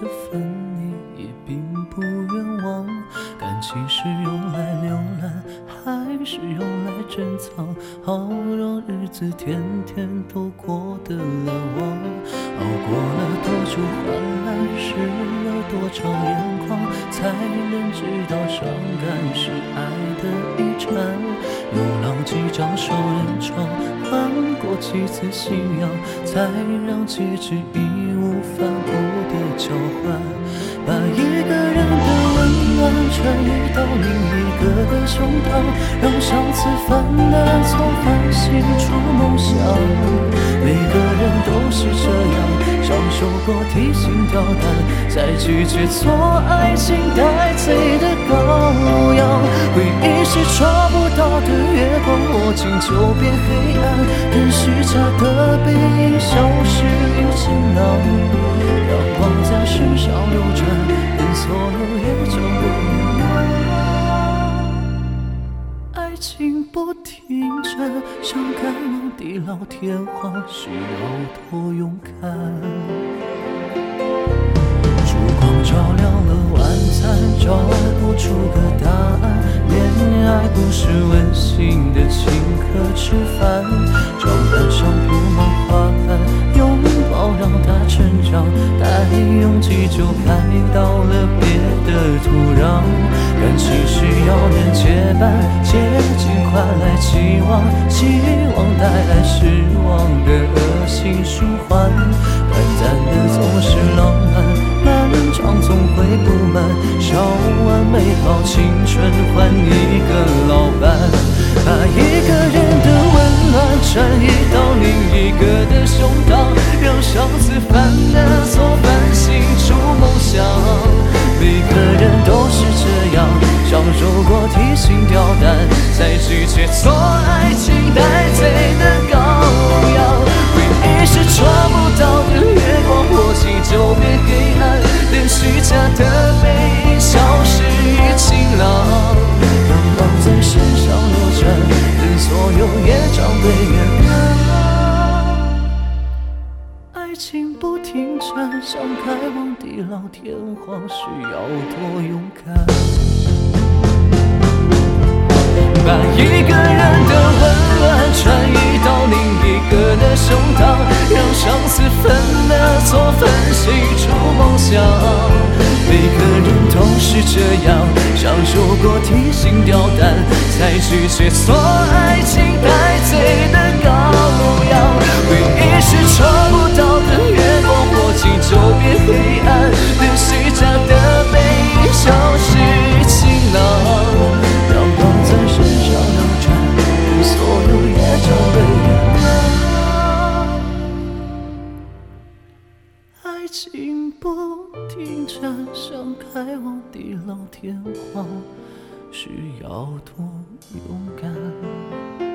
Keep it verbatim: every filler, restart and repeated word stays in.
的分离也并不冤枉。感情是用来浏览，还是用来珍藏？好让日子天天都过得了望。熬过了多久患难，湿了多长眼眶，才能知道伤感是爱的遗产。用老几张双人床，换过几次信仰，才让结局义无反顾的交换。把一个人的温暖传递到另一个的胸膛，让上次犯的错反省出梦想。每个人都是这样，享受过提心吊胆，再拒绝做爱情带罪的羔羊。回忆是抓不到的月光，握紧就变黑暗，等虚假的背影消失于晴朗。阳光在身上流转，等所有业障被原谅。爱情不停站，想赶往地老天荒，需要多勇敢。烛光照亮了晚餐，找不出个答案。恋爱不是温馨的请客吃饭，账单上铺满花瓣，拥抱让它成长，带勇气就看到了别的土壤。感情需要人结伴，接近换来期望，希望带来失望的恶性循环。短暂的总是浪漫，漫长总会不满，烧完美好青春换一个老伴。把一个人的温暖转移到另一个的胸膛，让上次犯的错反省出梦想。每个人都是这样，享受过提心吊胆，才拒绝做爱情带罪的羔羊。回忆是抓不到的月光，握紧就变黑暗，等虚假的背影消失于晴朗。阳光在身上流转，等所有业障被原谅。爱情不停站，想开往地老天荒，需要多勇敢。把一个人的温暖转移到另一个的胸膛，让上次犯的错反省出梦想。每个人都是这样，享受过提心吊胆，才拒绝做爱情带罪的羔羊。回忆是抓不到的月光，握紧就变黑暗，等虚假的背影消失于晴朗。阳光在身上流转，等所有业障被原谅。爱情不停站，想开往地老天荒，需要多勇敢。